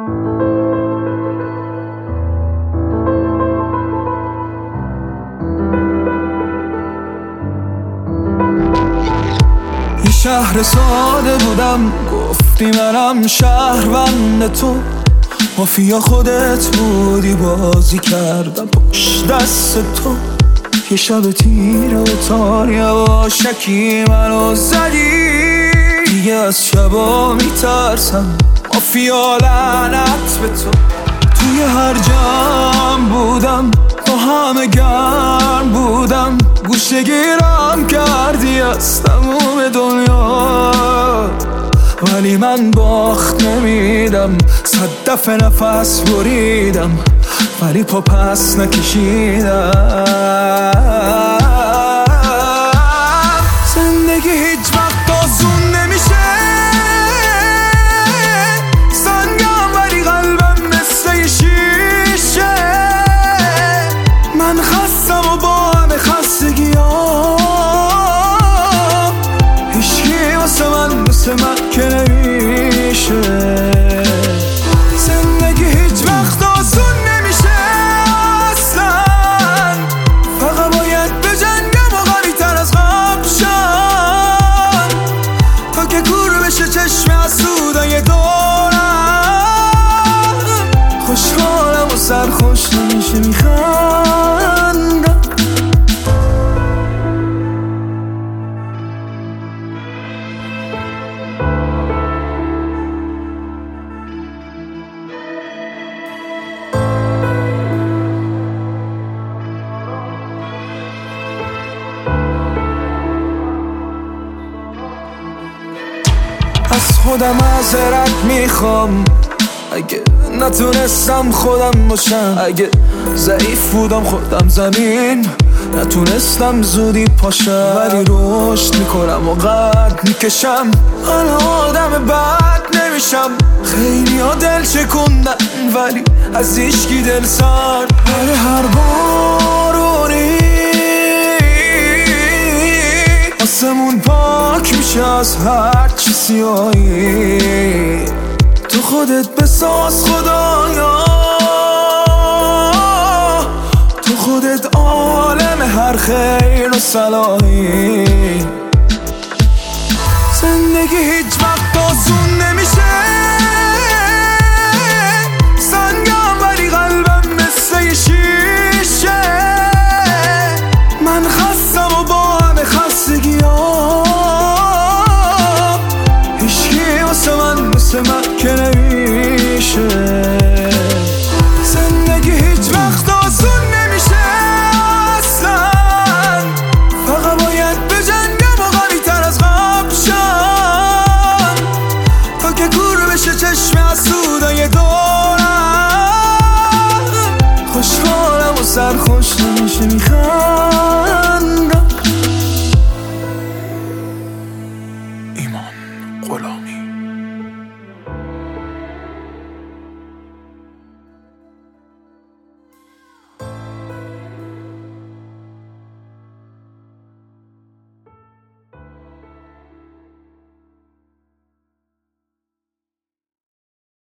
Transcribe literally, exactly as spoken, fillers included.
یه شهر ساده بودم، گفتی منم شهروند تو، مافیا خودت بودی، بازی کردم پشت دست تو. یه شب تیره و تار یواشکی منو زدی، دیگه از شبا میترسم، مافیا لعنت به تو. توی هر جمع بودم، با همه گرم بودم، گوشه گیرم کردی از تموم دنیا. ولی من باخت نمیدم، صد دفعه نفس بریدم، ولی پا پس نکشیدم. زندگی هیچ وقت آسون نمیشه، سنگم ولی قلبم مثل شیشه. من خستم و با همه خستگیام، هیچکی واسه من مثل من که نمیشه. زندگی هیچ وقت آسون نمیشه اصلا، فقط باید بجنگم و قوی تر از قبل شم، تا که کور بشه چشم حسودای دورم. خوشحالم و سرخوش نمیشه میخندم. از خودم معذرت میخوام اگه نتونستم خودم باشم، اگه ضعیف بودم خودم زمین نتونستم زودی پاشم. ولی رشد میکنم و قد میکشم، من آدم بد نمیشم. خیلی ها دل شکندن ولی از هیچکی دل سر. ولی هر بارونی آسمون پاک میشه از هر چی سیاهی. تو خودت بساز خدایا، تو خودت عالم هر خیر و صلاحی. زندگی هیچ وقت آسون نمیشه، سنگم ولی قلبم مثل شیشه. من خستم و با همه خستگیام، هیچکی واسه من مثل من که نمیشه.